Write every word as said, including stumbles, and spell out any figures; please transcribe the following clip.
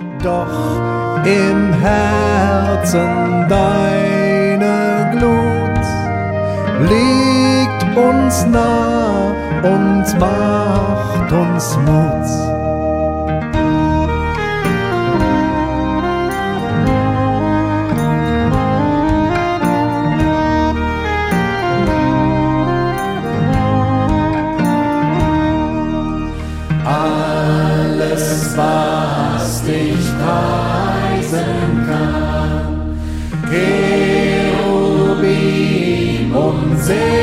Doch im Herzen deine Glut liegt uns nah und macht uns Mut. Alles, was dich preisen kann, Cherubim und Seraphim,